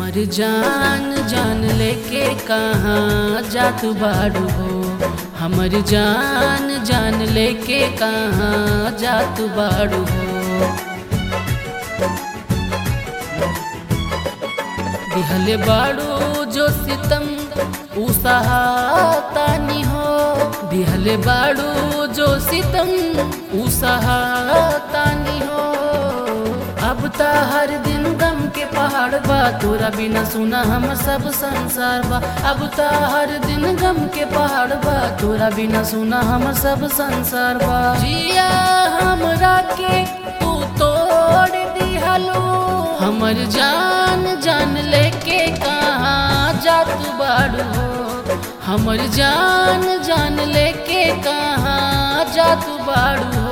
हमर जान जान लेके कहाँ जात बाड़ू हो। हमर जान जान लेके कहाँ जात बाड़ू हो। दिहले बाड़ू जो सितम उ सहातानी हो। दिहले बाड़ू जो सितम उ सहातानी हो। अब ता हर दिन गम के पहाड़ बा, तोरा बिना सुना हम सब संसार बा। अब ता हर दिन गम के पहाड़ बा, तोरा बिना सुना हम सब संसार बा। जिया हमरा के तू तोड़ दिहलो। हमर जान जान लेके कहाँ जात बाड़ू हो। हमर जान जान लेके कहाँ जात बाड़ू हो।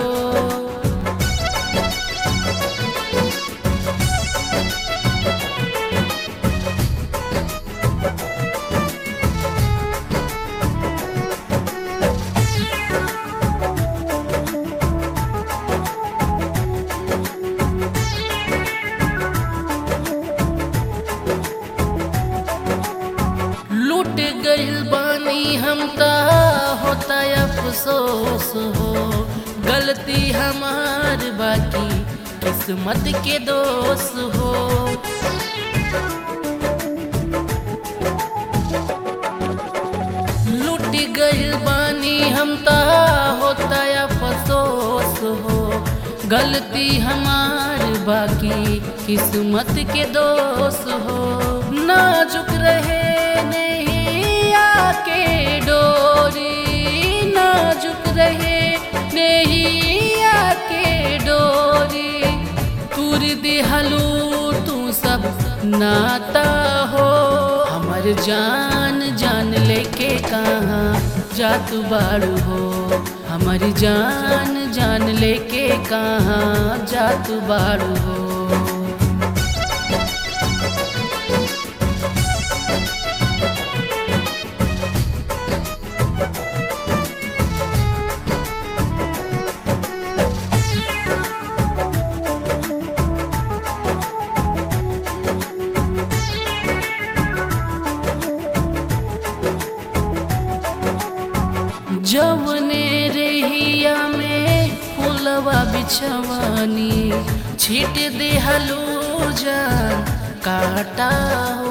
लूट गइल बानी हम ता होता अफसोस हो। गलती हमार बाकी किस्मत के दोष हो। लूट गइल बानी हम ता होता अफसोस हो। गलती हमार बाकी किस्मत के दोष हो। नाजुक रहे के डोरी, नाजुक रहे नैया के डोरी। तूर दिहलू तू सब नाता हो। हमर जान जान लेके कहाँ जात बाड़ू हो। हमर जान जान लेके कहाँ जात बाड़ू हो। जवने रहिया में फुलवा बिछवानी, छीट देहलू जान काटा हो।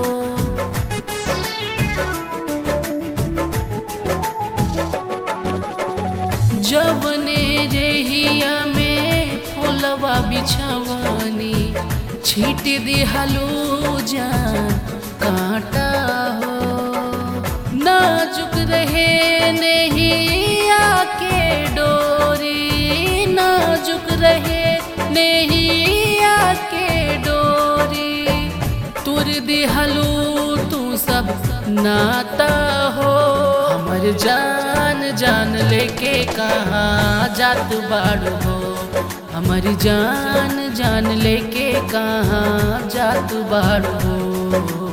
जवने रहिया में फुलवा बिछवानी, छीट देहलू जान काटा हो। नाजुक रहे नैया के डोरी, नाजुक रहे नैया के डोरी। तुर दिहलू तू सब नाता हो। हमर जान जान लेके कहाँ जात बाड़ू हो। हमर जान जान लेके कहाँ जात बाड़ू हो।